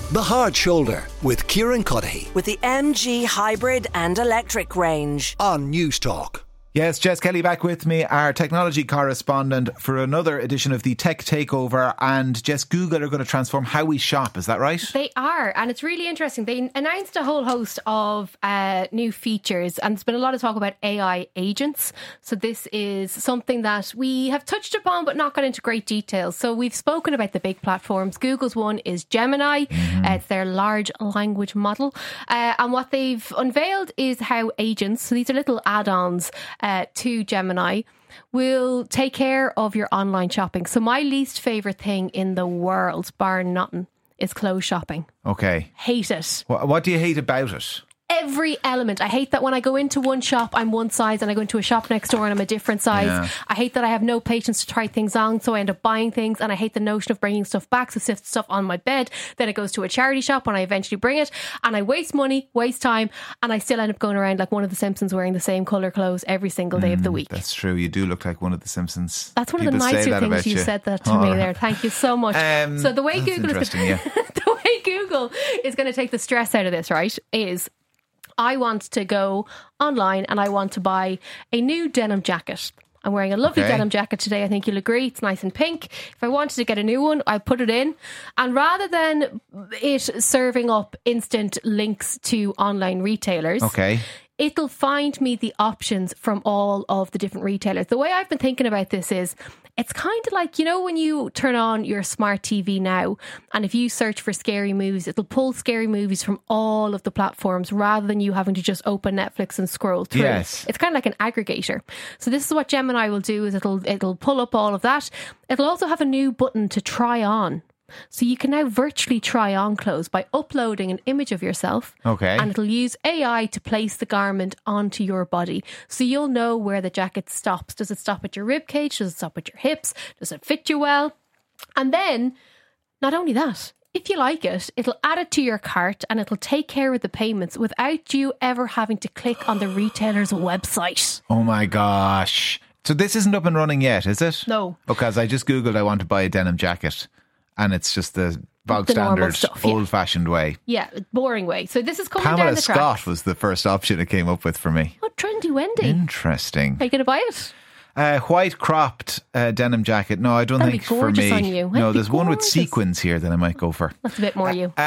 The Hard Shoulder with Kieran Cuddihy with the MG Hybrid and Electric range on News Talk. Yes, Jess Kelly back with me, our technology correspondent, for another edition of the Tech Takeover. And Jess, Google are going to transform how we shop, is that right? They are, and it's really interesting. They announced a whole host of new features, and there's been a lot of talk about AI agents. So this is something that we have touched upon but not got into great detail. So we've spoken about the big platforms. Google's one is Gemini. It's their large language model. And what they've unveiled is how agents, so these are little add-ons to Gemini, will take care of your online shopping. So my least favourite thing in the world, bar nothing, is clothes shopping. Okay. Hate it. What do you hate about it? Every element. I hate that when I go into one shop, I'm one size, and I go into a shop next door and I'm a different size. Yeah. I hate that I have no patience to try things on, so I end up buying things, and I hate the notion of bringing stuff back. So stuff on my bed, then it goes to a charity shop when I eventually bring it, and I waste money, waste time, and I still end up going around like one of the Simpsons wearing the same colour clothes every single day of the week. That's true. You do look like one of the Simpsons. That's one of the nicer things you said that to me there. Thank you so much. So the way Google is the way Google is going to take the stress out of this, right, is I want to go online and I want to buy a new denim jacket. I'm wearing a lovely denim jacket today. I think you'll agree. It's nice and pink. If I wanted to get a new one, I put it in. And rather than it serving up instant links to online retailers, it'll find me the options from all of the different retailers. The way I've been thinking about this is, it's kind of like, you know, when you turn on your smart TV now, and if you search for scary movies, it'll pull scary movies from all of the platforms rather than you having to just open Netflix and scroll through. Yes. It's kind of like an aggregator. So this is what Gemini will do, is it'll pull up all of that. It'll also have a new button to try on. So you can now virtually try on clothes by uploading an image of yourself. And it'll use AI to place the garment onto your body. So you'll know where the jacket stops. Does it stop at your rib cage? Does it stop at your hips? Does it fit you well? And then, not only that, if you like it, it'll add it to your cart and it'll take care of the payments without you ever having to click on the retailer's website. Oh my gosh. So this isn't up and running yet, is it? No. Because I just Googled I want to buy a denim jacket, and it's just the bog standard, old-fashioned way. Yeah, boring way. So this is coming Pamela down the track. Scott was the first option it came up with for me. Oh, trendy Wendy. Interesting. Are you going to buy it? White cropped denim jacket. No, I don't That'd think be for gorgeous me. on you. No, That'd be there's one with gorgeous. sequins here that I might go for. That's a bit more you.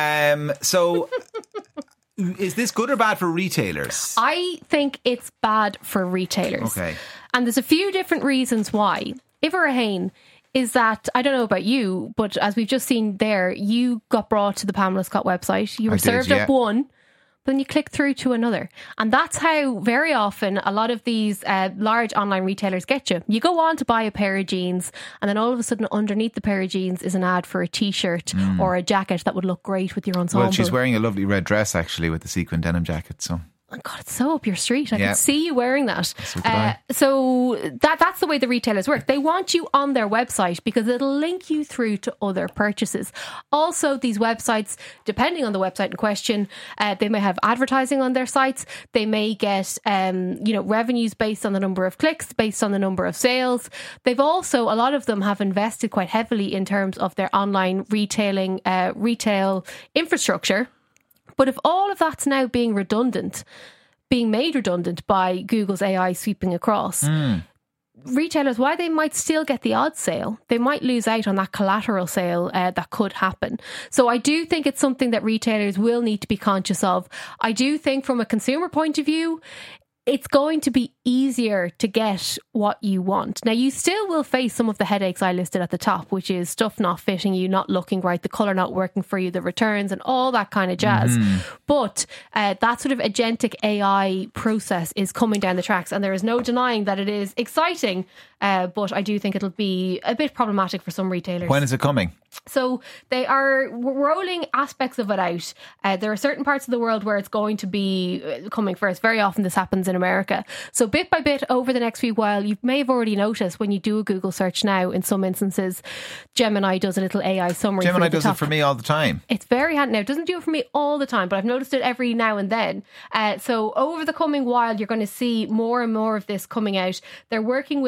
So is this good or bad for retailers? I think it's bad for retailers. Okay. And there's a few different reasons why. Iverahane is that, I don't know about you, but as we've just seen there, you got brought to the Pamela Scott website. You were served up one, but then you click through to another. And that's how very often a lot of these large online retailers get you. You go on to buy a pair of jeans, and then all of a sudden underneath the pair of jeans is an ad for a t-shirt or a jacket that would look great with your ensemble. Well, she's wearing a lovely red dress actually with the sequin denim jacket, so... Oh God, it's so up your street. I can see you wearing that. So so that's the way the retailers work. They want you on their website because it'll link you through to other purchases. Also, these websites, depending on the website in question, they may have advertising on their sites. They may get revenues based on the number of clicks, based on the number of sales. They've also, a lot of them have invested quite heavily in terms of their online retail infrastructure. But if all of that's now being made redundant by Google's AI sweeping across, retailers, while they might still get the odd sale, they might lose out on that collateral sale that could happen. So I do think it's something that retailers will need to be conscious of. I do think from a consumer point of view, it's going to be easier to get what you want. Now, you still will face some of the headaches I listed at the top, which is stuff not fitting you, not looking right, the colour not working for you, the returns and all that kind of jazz. But that sort of agentic AI process is coming down the tracks, and there is no denying that it is exciting, but I do think it'll be a bit problematic for some retailers. When is it coming? So they are rolling aspects of it out. There are certain parts of the world where it's going to be coming first. Very often this happens in America. So bit by bit over the next few while, you may have already noticed when you do a Google search now, in some instances, Gemini does a little AI summary. Gemini does it for me all the time. It's very handy. Now, it doesn't do it for me all the time, but I've noticed it every now and then. So over the coming while, you're going to see more and more of this coming out. They're working with different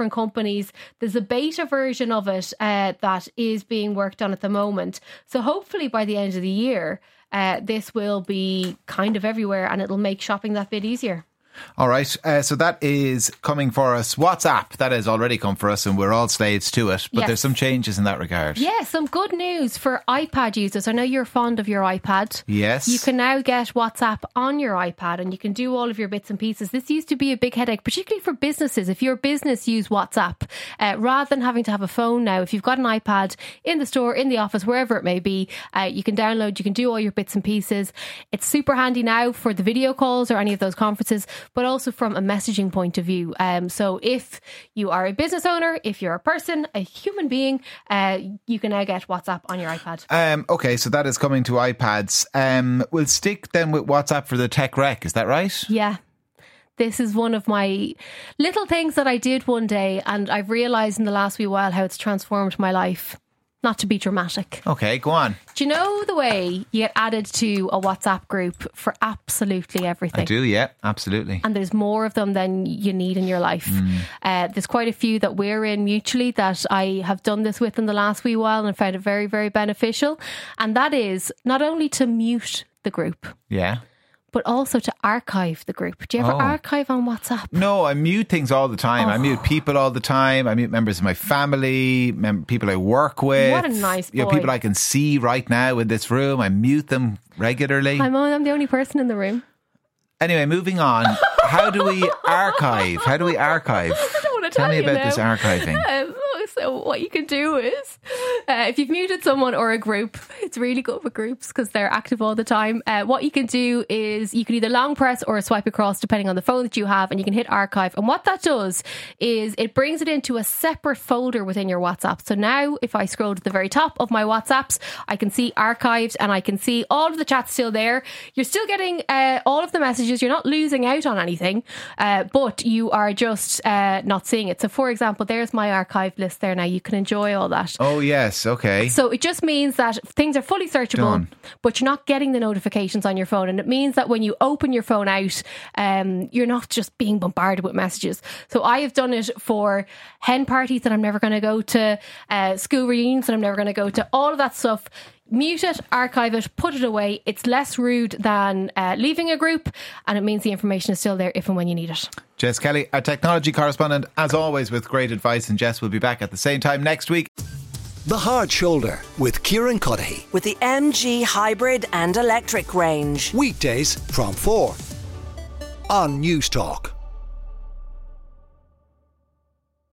different companies. There's a beta version of it that is being worked on at the moment. So hopefully by the end of the year, this will be kind of everywhere and it'll make shopping that bit easier. All right, so that is coming for us. WhatsApp, that has already come for us and we're all slaves to it, but there's some changes in that regard. Yeah, some good news for iPad users. I know you're fond of your iPad. Yes. You can now get WhatsApp on your iPad and you can do all of your bits and pieces. This used to be a big headache, particularly for businesses. If your business use WhatsApp, rather than having to have a phone now, if you've got an iPad in the store, in the office, wherever it may be, you can download, you can do all your bits and pieces. It's super handy now for the video calls or any of those conferences, but also from a messaging point of view. So if you are a business owner, if you're a person, a human being, you can now get WhatsApp on your iPad. Okay, so that is coming to iPads. We'll stick then with WhatsApp for the tech rec, is that right? Yeah. This is one of my little things that I did one day, and I've realised in the last wee while how it's transformed my life. Not to be dramatic. Okay, go on. Do you know the way you get added to a WhatsApp group for absolutely everything? I do, yeah, absolutely. And there's more of them than you need in your life. There's quite a few that we're in mutually that I have done this with in the last wee while and found it very, very beneficial. And that is not only to mute the group. Yeah. But also to archive the group. Do you ever archive on WhatsApp? No, I mute things all the time. I mute people all the time. I mute members of my family, people I work with. What a nice boy. You know, people I can see right now in this room. I mute them regularly. I'm the only person in the room. Anyway, moving on. How do we archive? I don't want to tell me about this archiving. So what you can do is, if you've muted someone or a group, it's really good with groups because they're active all the time. What you can do is you can either long press or swipe across depending on the phone that you have, and you can hit archive. And what that does is it brings it into a separate folder within your WhatsApp. So now if I scroll to the very top of my WhatsApps, I can see archived and I can see all of the chats still there. You're still getting all of the messages. You're not losing out on anything, but you are just not seeing it. So for example, there's my archive list there now. You can enjoy all that. Oh yes, okay. So it just means that things are fully searchable, but you're not getting the notifications on your phone, and it means that when you open your phone out, you're not just being bombarded with messages. So I have done it for hen parties that I'm never going to go to, school reunions that I'm never going to go to, all of that stuff. Mute it, archive it, put it away. It's less rude than leaving a group, and it means the information is still there if and when you need it. Jess Kelly, our technology correspondent, as always, with great advice, and Jess will be back at the same time next week. The Hard Shoulder with Kieran Cuddihy. With the MG hybrid and electric range. Weekdays from 4 on News Talk.